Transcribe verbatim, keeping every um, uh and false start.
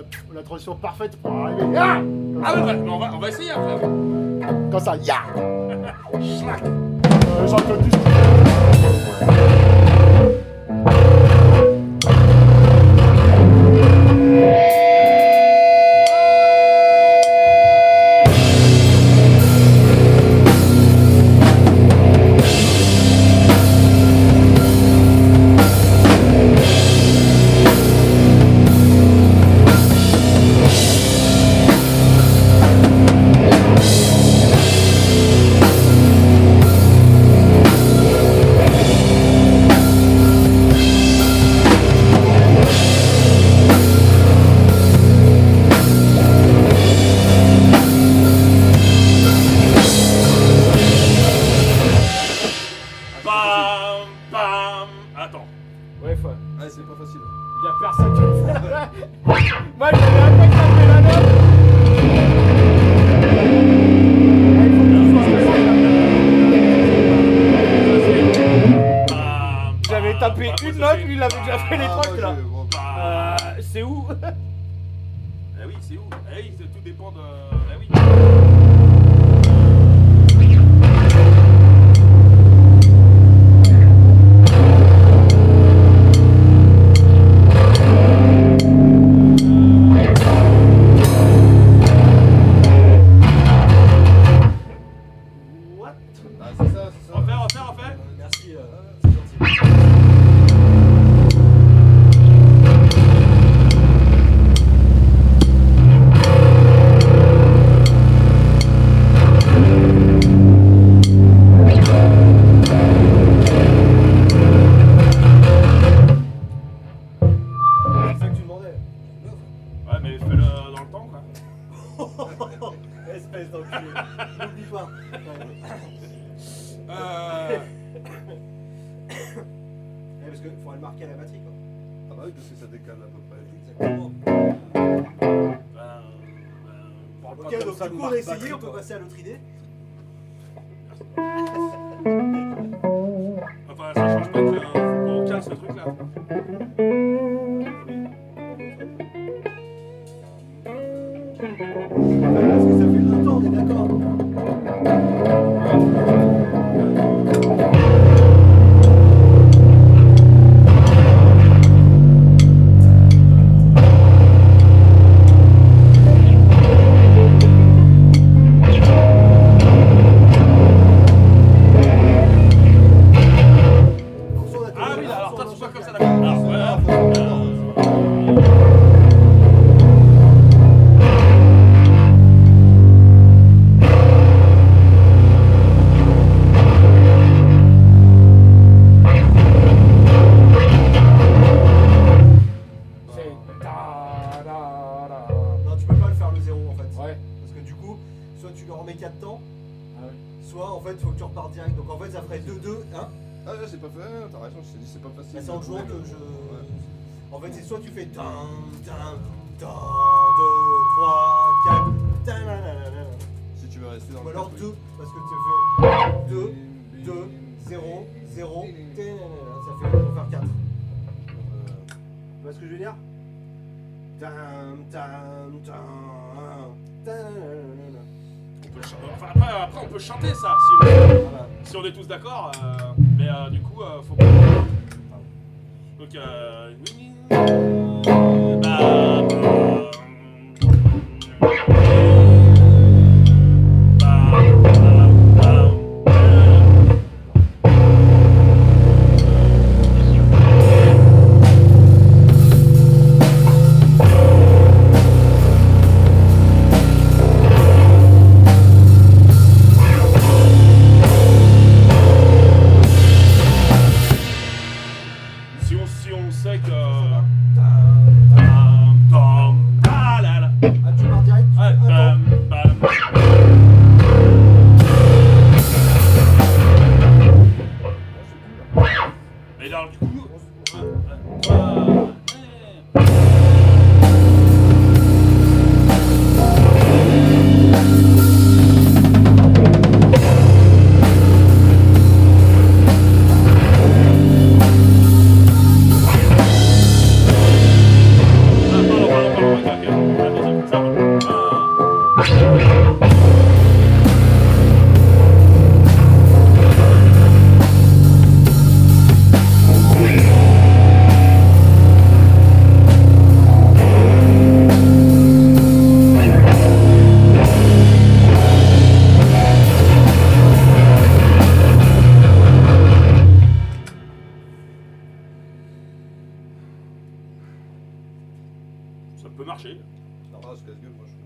la transition parfaite pour arriver. Ah, ah ouais, ouais, on va, on va essayer après. Comme ça, ya. Schlack. Euh, Jean-Claude Duss. Passer à l'autre idée. Enfin, ça change pas que faut qu'on cale ce truc là. Parce que ça fait longtemps, on est d'accord. En fait, c'est soit tu fais d'un, d'un, d'un, deux, trois, quatre, d'un, nan, nan, nan. Si tu veux rester dans ou le alors truc. deux, parce que tu fais deux, deux, zéro, zéro, ça fait, on va faire quatre. Tu vois ce que je veux dire? D'un, d'un, d'un, d'un. On peut ch- enfin, après, après, on peut chanter ça, si on, voilà. Si on est tous d'accord, euh, mais euh, du coup, euh, faut pas... Donc, euh... Bah, bah... Si on, si on sait que... Ça peut marcher. Non, pas ce casse-gueule, moi je